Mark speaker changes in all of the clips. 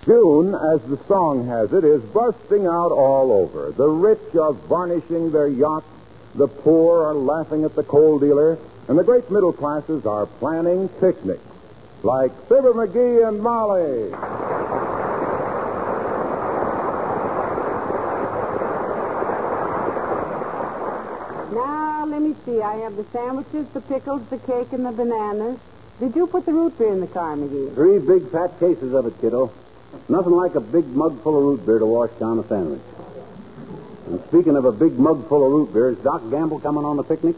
Speaker 1: June, as the song has it, is bursting out all over. The rich are varnishing their yachts, the poor are laughing at the coal dealer, and the great middle classes are planning picnics, like Fibber McGee and Molly.
Speaker 2: Now, let me see. I have the sandwiches, the pickles, the cake, and the bananas. Did you put the root beer in the car, McGee?
Speaker 3: 3 big fat cases of it, kiddo. Nothing like a big mug full of root beer to wash down a sandwich. And speaking of a big mug full of root beer, is Doc Gamble coming on the picnic?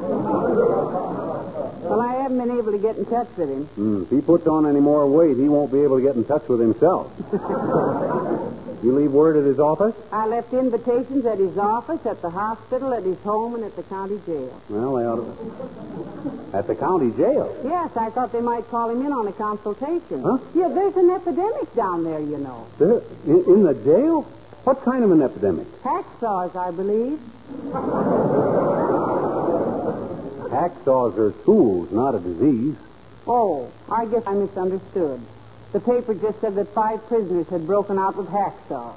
Speaker 2: Well, I haven't been able to get in touch with him.
Speaker 3: If he puts on any more weight, he won't be able to get in touch with himself. You leave word at his office?
Speaker 2: I left invitations at his office, at the hospital, at his home, and at the county jail.
Speaker 3: Well, they ought to... At the county jail?
Speaker 2: Yes, I thought they might call him in on a consultation.
Speaker 3: Huh?
Speaker 2: Yeah, there's an epidemic down there, you know.
Speaker 3: In the jail? What kind of an epidemic?
Speaker 2: Hacksaws, I believe.
Speaker 3: Hacksaws are tools, not a disease.
Speaker 2: Oh, I guess I misunderstood. The paper just said that 5 prisoners had broken out with hacksaws.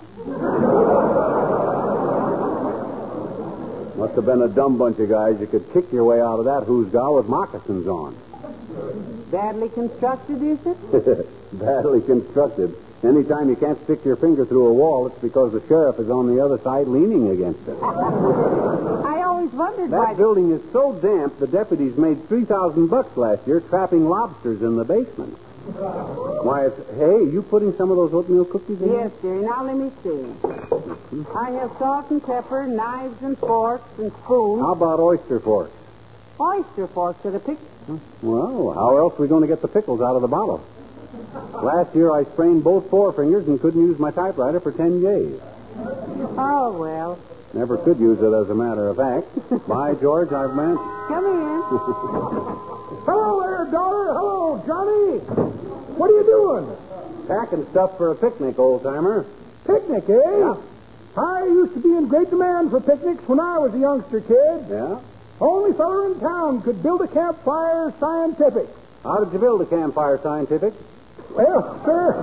Speaker 3: Must have been a dumb bunch of guys. You could kick your way out of that hoosgow with moccasins on.
Speaker 2: Badly constructed, is it?
Speaker 3: Badly constructed. Anytime you can't stick your finger through a wall, it's because the sheriff is on the other side leaning against it.
Speaker 2: I always wondered why...
Speaker 3: That building is so damp, the deputies made $3,000 last year trapping lobsters in the basement. Why, hey, you putting some of those oatmeal cookies in?
Speaker 2: Yes, dearie. Now, let me see. I have salt and pepper, knives and forks and spoons.
Speaker 3: How about oyster forks?
Speaker 2: Oyster forks at a picnic.
Speaker 3: Well, how else are we going to get the pickles out of the bottle? Last year I sprained both forefingers and couldn't use my typewriter for 10 days.
Speaker 2: Oh, well.
Speaker 3: Never could use it, as a matter of fact. By George, I've meant.
Speaker 2: Come in.
Speaker 4: Hello there, daughter. Hello, Johnny. What are you doing?
Speaker 3: Packing stuff for a picnic, old-timer.
Speaker 4: Picnic, eh?
Speaker 3: Yeah.
Speaker 4: I used to be in great demand for picnics when I was a youngster kid.
Speaker 3: Yeah?
Speaker 4: Only feller in town could build a campfire scientific.
Speaker 3: How did you build a campfire scientific?
Speaker 4: Well, sir.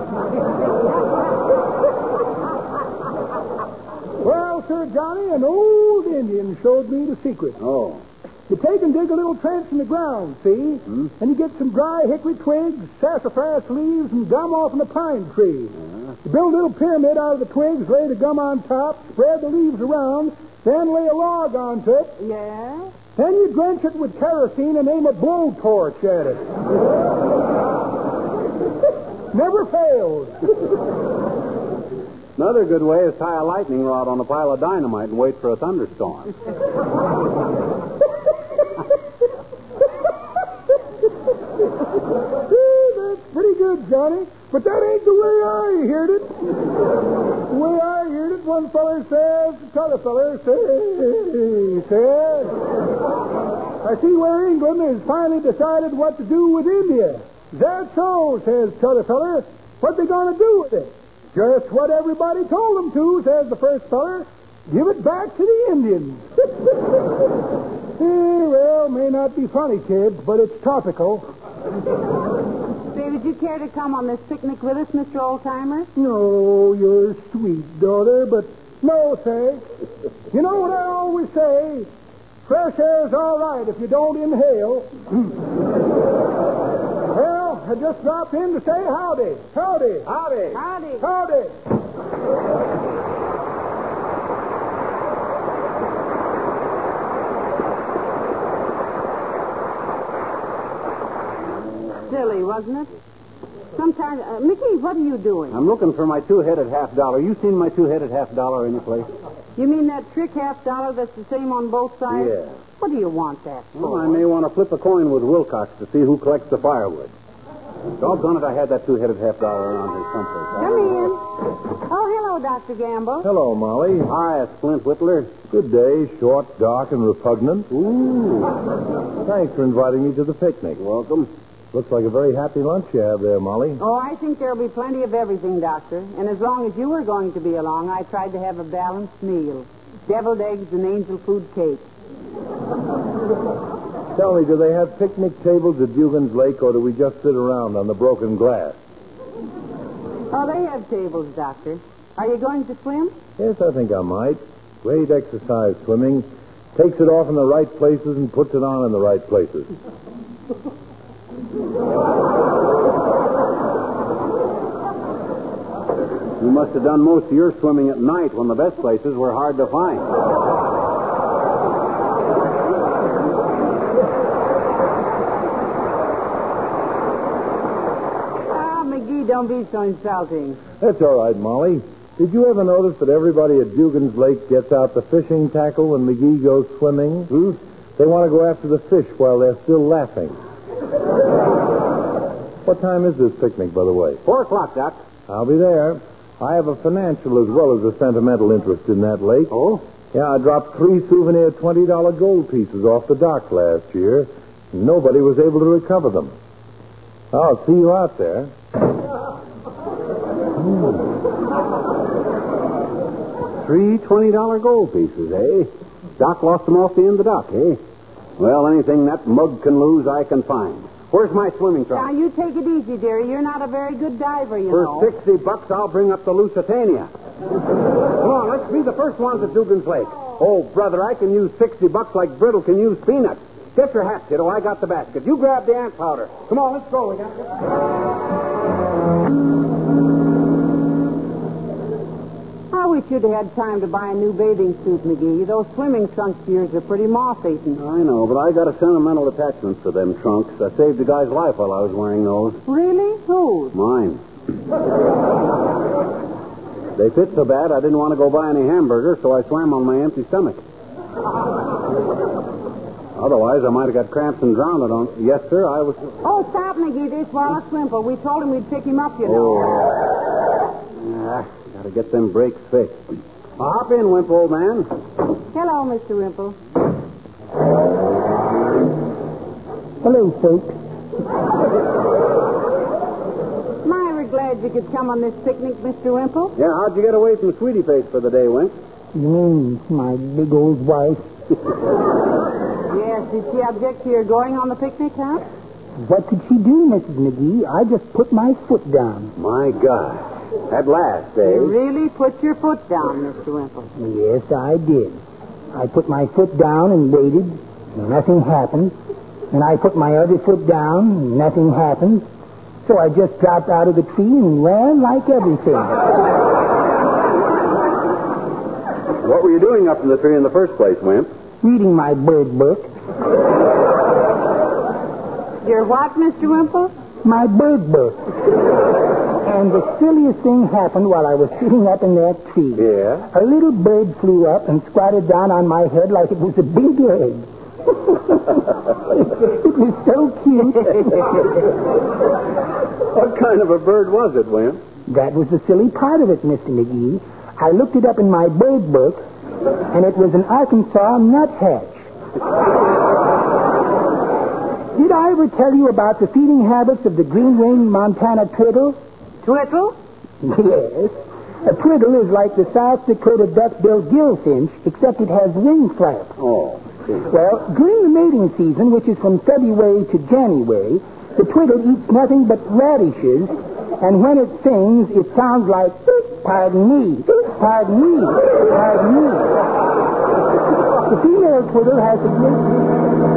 Speaker 4: Well, Sir Johnny, an old Indian showed me the secret.
Speaker 3: Oh.
Speaker 4: You take and dig a little trench in the ground, see? And you get some dry hickory twigs, sassafras leaves, and gum off in a pine tree. You build a little pyramid out of the twigs, lay the gum on top, spread the leaves around, then lay a log onto it.
Speaker 2: Yeah?
Speaker 4: Then you drench it with kerosene and aim a blowtorch at it. Never fails.
Speaker 3: Another good way is tie a lightning rod on a pile of dynamite and wait for a thunderstorm.
Speaker 4: That's pretty good, Johnny. But that ain't the way I heard it. The way I heard it, one feller says, t'other feller says, I see where England has finally decided what to do with India. That's so, says t'other feller. What they gonna do with it? Just what everybody told them to, says the first feller. Give it back to the Indians. Well, may not be funny, kids, but it's topical.
Speaker 2: Say, would you care to come on this picnic with us, Mr. Oldtimer?
Speaker 4: No, you're sweet, daughter, but no, say. You know what I always say? Fresh air's all right if you don't inhale. Well, I just dropped in to say howdy. Howdy.
Speaker 3: Howdy.
Speaker 2: Howdy.
Speaker 4: Howdy.
Speaker 2: Silly, wasn't it? Sometimes... Mickey, what are you doing?
Speaker 3: I'm looking for my $2-headed $half. You seen my $2-headed $half any place?
Speaker 2: You mean that trick $half that's the same on both sides?
Speaker 3: Yeah.
Speaker 2: What do you want that for?
Speaker 3: Well, I may want to flip a coin with Wilcox to see who collects the firewood. Doggone it, I had that $2-headed $half around here someplace.
Speaker 2: Come in. Oh, hello, Dr. Gamble.
Speaker 1: Hello, Molly.
Speaker 3: Hi, Splint Whittler.
Speaker 1: Good day, short, dark, and repugnant.
Speaker 3: Ooh.
Speaker 1: Thanks for inviting me to the picnic.
Speaker 3: Welcome.
Speaker 1: Looks like a very happy lunch you have there, Molly.
Speaker 2: Oh, I think there'll be plenty of everything, Doctor. And as long as you were going to be along, I tried to have a balanced meal. Deviled eggs and angel food cake.
Speaker 1: Tell me, do they have picnic tables at Dugan's Lake, or do we just sit around on the broken glass?
Speaker 2: Oh, they have tables, Doctor. Are you going to swim?
Speaker 5: Yes, I think I might. Great exercise, swimming. Takes it off in the right places and puts it on in the right places.
Speaker 3: You must have done most of your swimming at night when the best places were hard to find.
Speaker 2: Ah, McGee, don't be so insulting.
Speaker 5: That's all right, Molly. Did you ever notice that everybody at Dugan's Lake gets out the fishing tackle when McGee goes swimming? They want to go after the fish while they're still laughing. What time is this picnic, by the way?
Speaker 3: 4 o'clock, Doc.
Speaker 5: I'll be there. I have a financial as well as a sentimental interest in that lake.
Speaker 3: Oh?
Speaker 5: Yeah, I dropped 3 souvenir $20 gold pieces off the dock last year. And nobody was able to recover them. I'll see you out there.
Speaker 3: 3 $20 gold pieces, eh? Doc lost them off the end of the dock, eh? Well, anything that mug can lose, I can find. Where's my swimming
Speaker 2: Now,
Speaker 3: trunk?
Speaker 2: you take it easy, dearie. You're not a very good diver, you
Speaker 3: For
Speaker 2: know.
Speaker 3: $60, I'll bring up the Lusitania. Come on, let's be the first ones at Dugan's Lake. Oh, brother, I can use $60 like Brittle can use peanuts. Get your hat, kiddo. I got the basket. You grab the ant powder. Come on, let's go. We got this.
Speaker 2: I wish you'd had time to buy a new bathing suit, McGee. Those swimming trunks of yours are pretty moth-eaten.
Speaker 3: I know, but I got a sentimental attachment for them trunks. I saved a guy's life while I was wearing those.
Speaker 2: Really? Whose?
Speaker 3: Mine. They fit so bad I didn't want to go buy any hamburger, so I swam on my empty stomach. Otherwise, I might have got cramps and drowned on. Yes, sir, I was...
Speaker 2: Oh, stop, McGee. There's Wallace Wimple. We told him we'd pick him up, you know.
Speaker 3: Got to get them brakes fixed. Well, hop in, Wimple, old man.
Speaker 2: Hello, Mr. Wimple.
Speaker 4: Hello, folks.
Speaker 2: My, we're glad you could come on this picnic, Mr. Wimple.
Speaker 3: Yeah, how'd you get away from Sweetie Face for the day, Wimp?
Speaker 4: You mean my big old wife?
Speaker 2: Yes, did she object to your going on the picnic, huh?
Speaker 4: What did she do, Mrs. McGee? I just put my foot down.
Speaker 3: My God. At last, eh?
Speaker 2: You really put your foot down, Mr. Wimple.
Speaker 4: Yes, I did. I put my foot down and waited. Nothing happened. And I put my other foot down and nothing happened. So I just dropped out of the tree and ran like everything.
Speaker 3: What were you doing up in the tree in the first place, Wimp?
Speaker 4: Reading my bird book.
Speaker 2: Your what, Mr. Wimple?
Speaker 4: My bird book. And the silliest thing happened while I was sitting up in that tree.
Speaker 3: Yeah?
Speaker 4: A little bird flew up and squatted down on my head like it was a big egg. It was so cute.
Speaker 3: What kind of a bird was it, Wimp?
Speaker 4: That was the silly part of it, Mr. McGee. I looked it up in my bird book, and it was an Arkansas nuthatch. Did I ever tell you about the feeding habits of the green-winged Montana turtle?
Speaker 2: Twiddle?
Speaker 4: Yes. A twiddle is like the South Dakota duck-billed gillfinch, except it has wing flaps.
Speaker 3: Oh.
Speaker 4: Well, during the mating season, which is from February to January, the twiddle eats nothing but radishes, and when it sings, it sounds like, pardon me, pardon me, pardon me. The female twiddle has a great...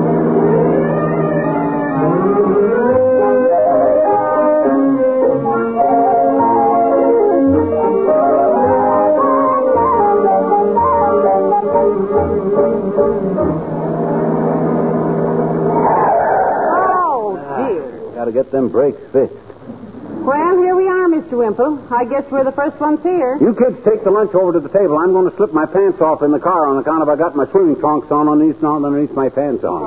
Speaker 3: Got to get them brakes fixed.
Speaker 2: Well, here we are, Mr. Wimple. I guess we're the first ones here.
Speaker 3: You kids take the lunch over to the table. I'm going to slip my pants off in the car on account of I got my swimming trunks on underneath my pants on.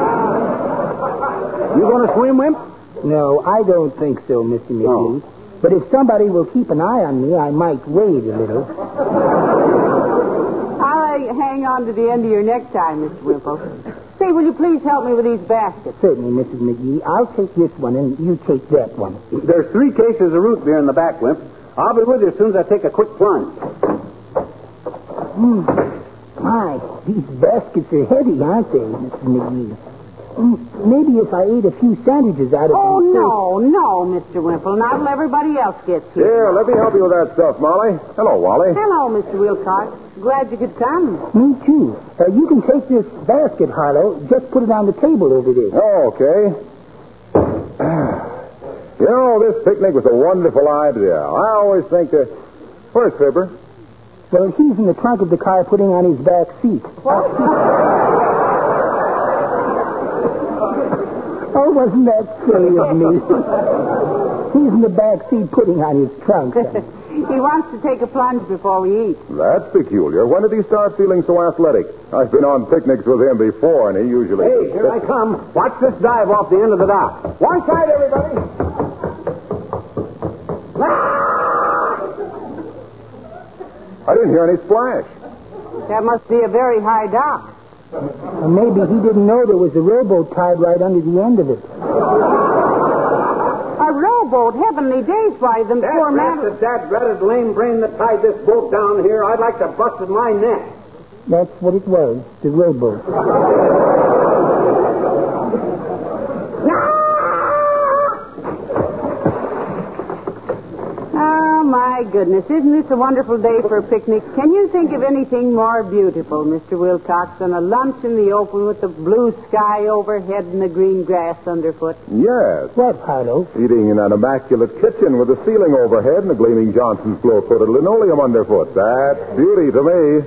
Speaker 3: You going to swim, Wimp?
Speaker 4: No, I don't think so, Mr. McGee.
Speaker 3: Oh.
Speaker 4: But if somebody will keep an eye on me, I might wade a little.
Speaker 2: I'll hang on to the end of your necktie, Mr. Wimple. Say, will you please help me with these baskets?
Speaker 4: Certainly, Mrs. McGee. I'll take this one, and you take that one.
Speaker 3: There's 3 cases of root beer in the back, Wimp. I'll be with you as soon as I take a quick plunge.
Speaker 4: My, these baskets are heavy, aren't they, Mrs. McGee? maybe if I ate a few sandwiches out of
Speaker 2: Oh,
Speaker 4: them.
Speaker 2: no, Mr. Wimple. Not till everybody else gets here.
Speaker 1: Here, let me help you with that stuff, Molly. Hello, Wally.
Speaker 2: Hello, Mr. Wilcox. Glad you could come.
Speaker 4: Me, too. You can take this basket, Harlow. Just put it on the table over there.
Speaker 1: Okay. You know, this picnic was a wonderful idea. I always think that... Where's Fibber?
Speaker 4: Well, he's in the trunk of the car putting on his back seat. Oh, wasn't that silly of me? He's in the back seat putting on his trunk.
Speaker 2: He wants to take a plunge before we eat.
Speaker 1: That's peculiar. When did he start feeling so athletic? I've been on picnics with him before, and he usually...
Speaker 3: Hey, here I come. Watch this dive off the end of the dock. One side, everybody.
Speaker 1: I didn't hear any splash.
Speaker 2: That must be a very high dock.
Speaker 4: Or maybe he didn't know there was a rowboat tied right under the end of it.
Speaker 2: A rowboat, heavenly days, why, them poor man...
Speaker 3: That's the dad-ratted lame brain that tied this boat down here. I'd like to bust my neck.
Speaker 4: That's what it was, the rowboat.
Speaker 2: Oh, my goodness. Isn't this a wonderful day for a picnic? Can you think of anything more beautiful, Mr. Wilcox, than a lunch in the open with the blue sky overhead and the green grass underfoot?
Speaker 1: Yes.
Speaker 4: What, Harlow?
Speaker 1: Eating in an immaculate kitchen with a ceiling overhead and a gleaming Johnson's glow-coated linoleum underfoot. That's beauty to me.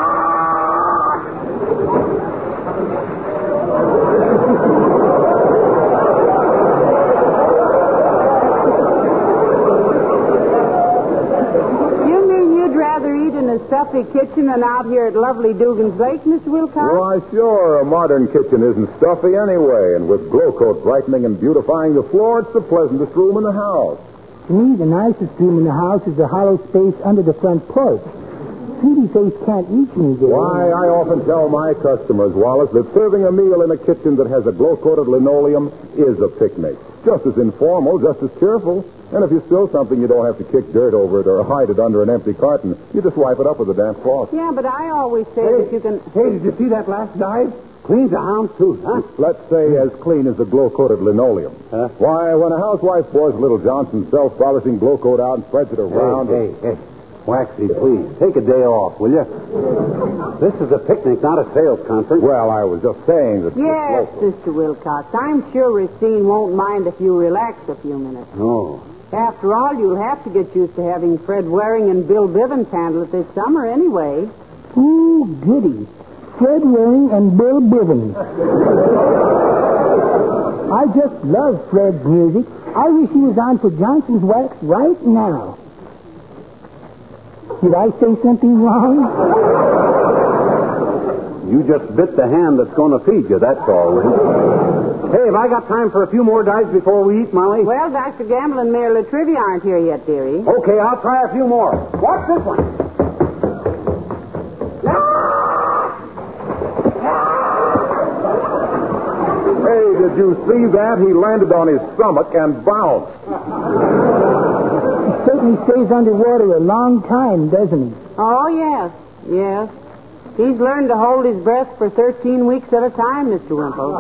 Speaker 2: Stuffy kitchen and out here at lovely Dugan's Lake, Mr. Wilcox?
Speaker 1: Why, sure. A modern kitchen isn't stuffy anyway, and with glow coat brightening and beautifying the floor, it's the pleasantest room in the house.
Speaker 4: To me, the nicest room in the house is the hollow space under the front porch. Sweetie Face can't reach me there.
Speaker 1: Why, I often tell my customers, Wallace, that serving a meal in a kitchen that has a glow-coated linoleum is a picnic. Just as informal, just as cheerful. And if you spill something, you don't have to kick dirt over it or hide it under an empty carton. You just wipe it up with a damp cloth.
Speaker 2: Yeah, but I always say that you can...
Speaker 3: Hey, did you see that last dive? Clean to hound's tooth, huh?
Speaker 1: Let's say as clean as the glow-coated linoleum.
Speaker 3: Huh?
Speaker 1: Why, when a housewife pours a little Johnson's self-polishing glow coat out and spreads it around...
Speaker 3: Hey. Waxy, please, take a day off, will you? This is a picnic, not a sales conference.
Speaker 1: Well, I was just saying that...
Speaker 2: Yes, Mr. Wilcox. I'm sure Racine won't mind if you relax a few minutes.
Speaker 3: Oh.
Speaker 2: After all, you'll have to get used to having Fred Waring and Bill Bivens handle it this summer anyway.
Speaker 4: Ooh, goody. Fred Waring and Bill Bivens. I just love Fred's music. I wish he was on for Johnson's Wax right now. Did I say something wrong?
Speaker 3: You just bit the hand that's going to feed you, that's all. Hey, have I got time for a few more dives before we eat, Molly?
Speaker 2: Well, Dr. Gamble and Mayor Latrivia aren't here yet, dearie.
Speaker 3: Okay, I'll try a few more. Watch this one.
Speaker 1: Hey, did you see that? He landed on his stomach and bounced.
Speaker 4: Certainly stays underwater a long time, doesn't he?
Speaker 2: Oh, yes. He's learned to hold his breath for 13 weeks at a time, Mr. Wimple.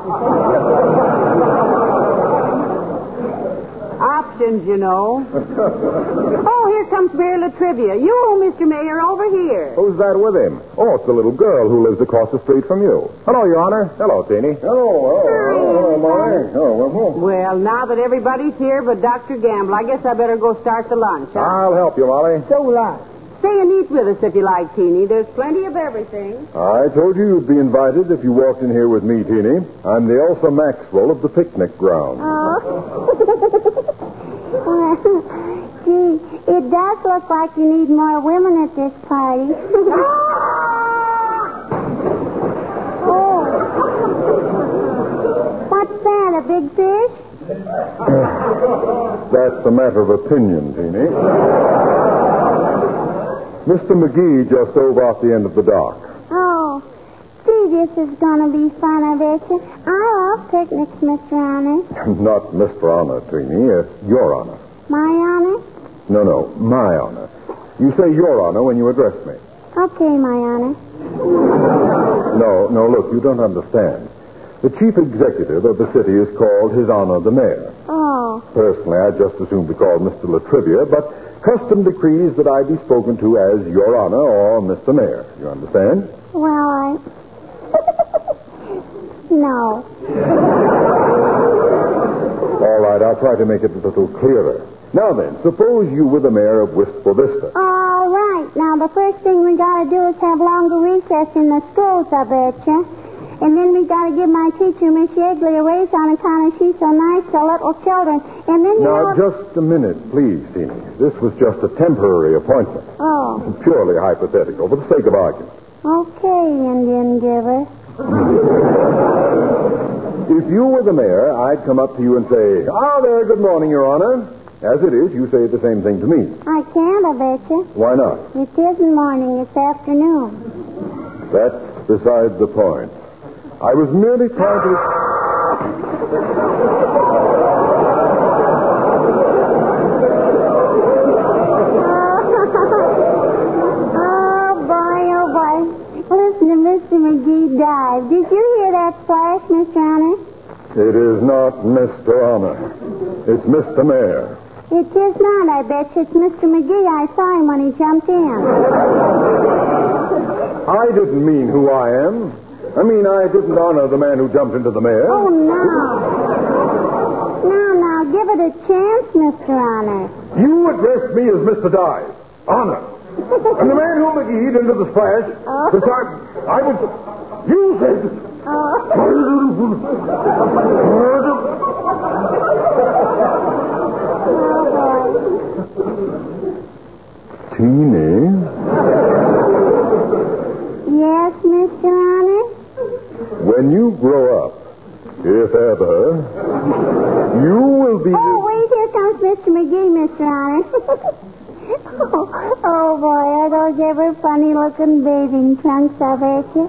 Speaker 2: Options, you know. Oh, here comes Mayor Latrivia. You, Mr. Mayor, over here.
Speaker 1: Who's that with him? Oh, it's the little girl who lives across the street from you. Hello, Your Honor. Hello, Teeny. Hello, Molly.
Speaker 2: Well, now that everybody's here but Dr. Gamble, I guess I better go start the lunch, huh?
Speaker 1: I'll help you, Molly.
Speaker 4: So will I.
Speaker 2: Stay and eat with us if you like, Teeny. There's plenty of everything.
Speaker 1: I told you you'd be invited if you walked in here with me, Teeny. I'm the Elsa Maxwell of the picnic ground.
Speaker 6: Oh. Well, gee, it does look like you need more women at this party. Oh. What's that, a big fish?
Speaker 1: That's a matter of opinion, Teeny. Mr. McGee just dove off the end of the dock.
Speaker 6: Oh. Gee, this is going to be fun, I bet you. I love picnics, Mr. Honor.
Speaker 1: Not Mr. Honor, Teeny. Your Honor.
Speaker 6: My honor?
Speaker 1: No, my honor. You say your honor when you address me.
Speaker 6: Okay, my honor.
Speaker 1: No, look, you don't understand. The chief executive of the city is called His Honor the Mayor.
Speaker 6: Oh.
Speaker 1: Personally, I'd just as soon be called Mr. Latrivia, but custom decrees that I be spoken to as Your Honor or Mr. Mayor. You understand?
Speaker 6: Well, No.
Speaker 1: All right, I'll try to make it a little clearer. Now then, suppose you were the mayor of Wistful Vista.
Speaker 6: All right. Now, the first thing we got to do is have longer recess in the schools, I betcha. And then we got to give my teacher, Miss Yegley, a raise on account of she's so nice to little children. And then
Speaker 1: Now, just a minute, please, Teeny. This was just a temporary appointment.
Speaker 6: Oh.
Speaker 1: Purely hypothetical, for the sake of argument.
Speaker 6: Okay, Indian giver.
Speaker 1: If you were the mayor, I'd come up to you and say, "Ah, there, good morning, Your Honor." As it is, you say the same thing to me.
Speaker 6: I can't, I betcha.
Speaker 1: Why not?
Speaker 6: It isn't morning, it's afternoon.
Speaker 1: That's besides the point. I was merely trying to...
Speaker 6: Oh, boy. Listen to Mr. McGee dive. Did you hear that splash, Mr. Honor?
Speaker 1: It is not Mr. Honor. It's Mr. Mayor.
Speaker 6: It is not, I bet you. It's Mr. McGee. I saw him when he jumped in.
Speaker 1: I didn't mean who I am. I mean, I didn't honor the man who jumped into the mayor.
Speaker 6: Oh, no. Now, give it a chance, Mr. Honor.
Speaker 1: You addressed me as Mr. Dive. Honor. And the man who McGee'd into the splash, besides, I was... You said... Teeny?
Speaker 6: Yes, Mr. Honor?
Speaker 1: When you grow up, if ever, you will be...
Speaker 6: Oh, wait, here comes Mr. McGee, Mr. Honor. Oh, boy, are those ever funny-looking bathing trunks, I bet you.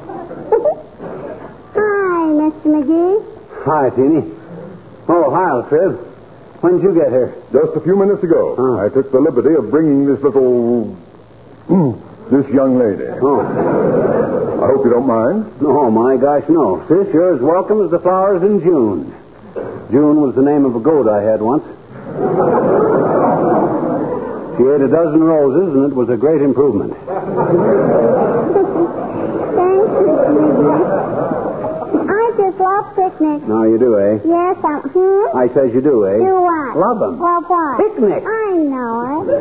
Speaker 6: Hi, Mr. McGee.
Speaker 3: Hi, Teeny. Oh, hi, Latriv. When did you get here?
Speaker 1: Just a few minutes ago, I took the liberty of bringing this little... this young lady.
Speaker 3: Oh.
Speaker 1: I hope you don't mind.
Speaker 3: Oh, my gosh, no. Sis, you're as welcome as the flowers in June. June was the name of a goat I had once. She ate a dozen roses, and it was a great improvement.
Speaker 6: Thanks, Mr. McGee. I just love picnics.
Speaker 3: Now you do, eh?
Speaker 6: Yes,
Speaker 3: I says you do, eh?
Speaker 6: Do what?
Speaker 3: Love them.
Speaker 6: Well, what?
Speaker 3: Picnic.
Speaker 6: I know it.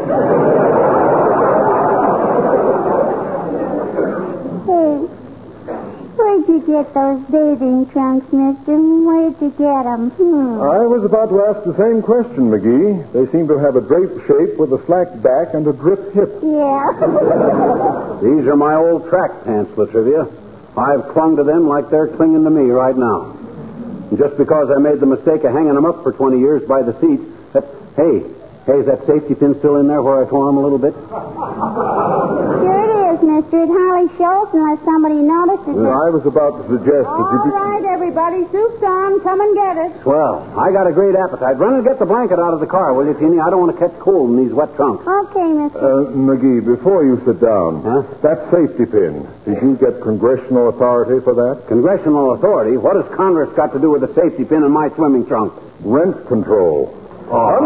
Speaker 6: Hey, where'd you get those bathing trunks, mister? Where'd you get them?
Speaker 1: I was about to ask the same question, McGee. They seem to have a draped shape with a slack back and a drip hip.
Speaker 6: Yeah.
Speaker 3: These are my old track pants, Latrivia. I've clung to them like they're clinging to me right now. And just because I made the mistake of hanging them up for 20 years by the seat, Hey, is that safety pin still in there where I tore them a little bit?
Speaker 6: Sure it is, mister. It hardly shows unless somebody notices it.
Speaker 1: I was about to suggest that you...
Speaker 2: All right, everybody. Soup's on. Come and get it.
Speaker 3: Swell. I got a great appetite. Run and get the blanket out of the car, will you, Teeny? I don't want to catch cold in these wet trunks.
Speaker 6: Okay, mister.
Speaker 1: McGee, before you sit down, that safety pin, did you get congressional authority for that?
Speaker 3: Congressional authority? What has Congress got to do with the safety pin in my swimming trunk?
Speaker 1: Rent control.
Speaker 3: Oh.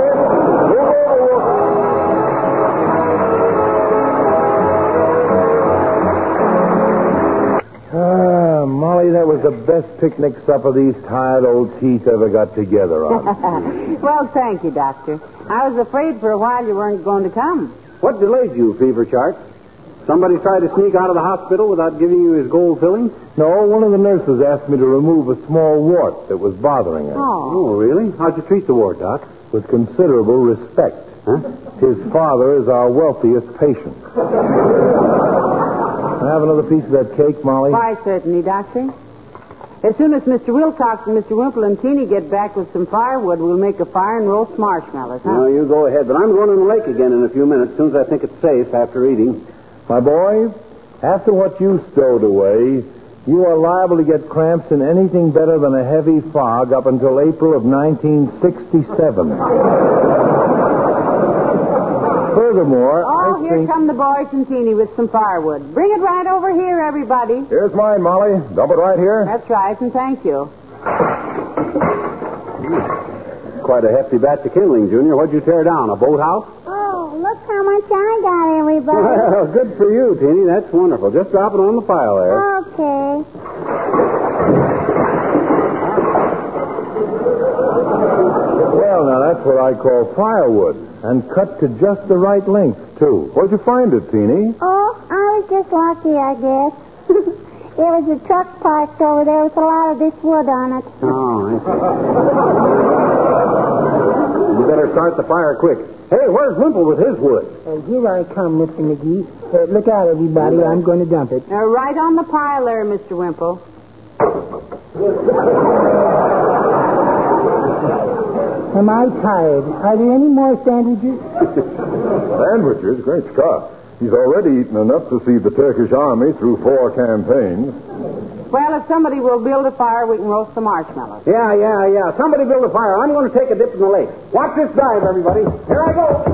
Speaker 5: Molly, that was the best picnic supper these tired old teeth ever got together on.
Speaker 2: Well, thank you, Doctor. I was afraid for a while you weren't going to come.
Speaker 3: What delayed you, Fever Chart? Somebody tried to sneak out of the hospital without giving you his gold filling?
Speaker 5: No, one of the nurses asked me to remove a small wart that was bothering her.
Speaker 3: Oh, really? How'd you treat the wart, Doc?
Speaker 5: With considerable respect.
Speaker 3: Huh?
Speaker 5: His father is our wealthiest patient. Can I have another piece of that cake, Molly?
Speaker 2: Why, certainly, Doctor. As soon as Mr. Wilcox and Mr. Wimple and Teeny get back with some firewood, we'll make a fire and roast marshmallows, huh?
Speaker 3: No, you go ahead. But I'm going in the lake again in a few minutes, as soon as I think it's safe after eating.
Speaker 5: My boy, after what you stowed away, you are liable to get cramps in anything better than a heavy fog up until April of 1967. Furthermore,
Speaker 2: Oh,
Speaker 5: I
Speaker 2: here
Speaker 5: think...
Speaker 2: come the boys and Teeny with some firewood. Bring it right over here, everybody.
Speaker 1: Here's mine, Molly. Dump it right here.
Speaker 2: That's right, and thank you.
Speaker 3: Quite a hefty batch of kindling, Junior. What'd you tear down, a boathouse?
Speaker 6: Oh, look how much I got, everybody.
Speaker 3: Well, good for you, Teeny. That's wonderful. Just drop it on the pile there.
Speaker 6: Okay.
Speaker 5: Well, now, that's what I call firewood. And cut to just the right length, too.
Speaker 1: Where'd you find it, Teeny?
Speaker 6: Oh, I was just lucky, I guess. There was a truck parked over there with a lot of this wood on it.
Speaker 3: Oh, I see. You better start the fire quick. Hey, where's Wimple with his wood?
Speaker 4: Here I come, Mr. McGee. Look out, everybody. I'm going to dump it.
Speaker 2: Right on the pile there, Mr. Wimple.
Speaker 4: Am I tired? Are there any more sandwiches?
Speaker 1: Sandwiches? Great Scott. He's already eaten enough to see the Turkish army through 4 campaigns.
Speaker 2: Well, if somebody will build a fire, we can roast the marshmallows.
Speaker 3: Yeah. Somebody build a fire. I'm going to take a dip in the lake. Watch this dive, everybody. Here I go.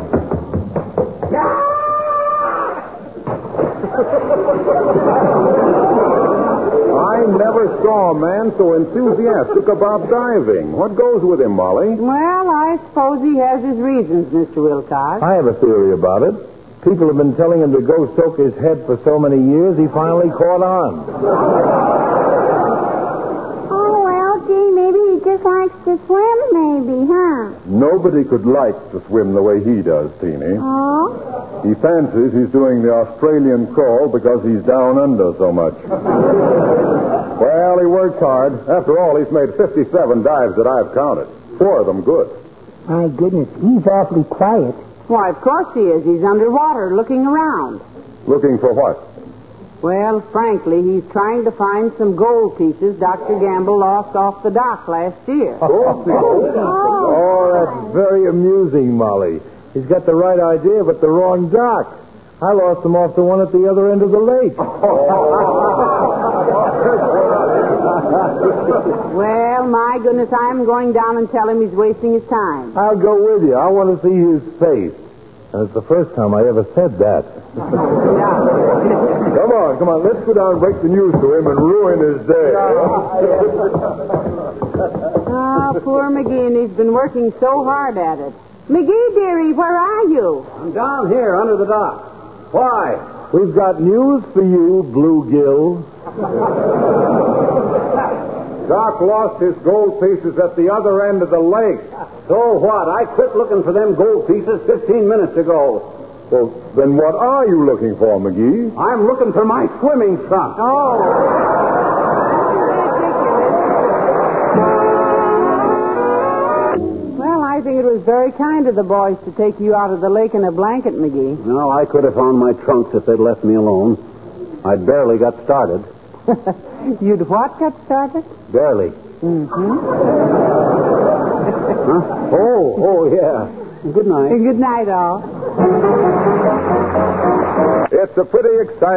Speaker 1: I never saw a man so enthusiastic about diving. What goes with him, Molly?
Speaker 2: Well, I suppose he has his reasons, Mr. Wilcox.
Speaker 5: I have a theory about it. People have been telling him to go soak his head for so many years, he finally caught on.
Speaker 6: Oh, well, gee, maybe he just likes to swim, maybe, huh?
Speaker 1: Nobody could like to swim the way he does, Teeny.
Speaker 6: Oh?
Speaker 1: He fancies he's doing the Australian crawl because he's down under so much. Well, he works hard. After all, he's made 57 dives that I've counted. 4 of them good.
Speaker 4: My goodness, he's awfully quiet.
Speaker 2: Why, of course he is. He's underwater looking around.
Speaker 1: Looking for what?
Speaker 2: Well, frankly, he's trying to find some gold pieces Dr. Gamble lost off the dock last year.
Speaker 5: Oh, that's very amusing, Molly. He's got the right idea, but the wrong dock. I lost him off the one at the other end of the lake.
Speaker 2: Well, my goodness, I'm going down and tell him he's wasting his time.
Speaker 5: I'll go with you. I want to see his face. And it's the first time I ever said that.
Speaker 1: Come on. Let's go down and break the news to him and ruin his day.
Speaker 2: Ah, poor McGee, and he's been working so hard at it. McGee, dearie, where are you?
Speaker 3: I'm down here under the dock. Why?
Speaker 5: We've got news for you, Bluegill.
Speaker 3: Doc lost his gold pieces at the other end of the lake. So what? I quit looking for them gold pieces 15 minutes ago.
Speaker 1: Well, then what are you looking for, McGee?
Speaker 3: I'm looking for my swimming trunk.
Speaker 2: Well, I think it was very kind of the boys to take you out of the lake in a blanket, McGee.
Speaker 3: No, I could have found my trunks if they'd left me alone. I'd barely got started.
Speaker 2: You'd what got started?
Speaker 3: Barely.
Speaker 2: Mm-hmm.
Speaker 3: Huh? Oh, yeah. Good night.
Speaker 2: Good night, all.
Speaker 1: It's a pretty exciting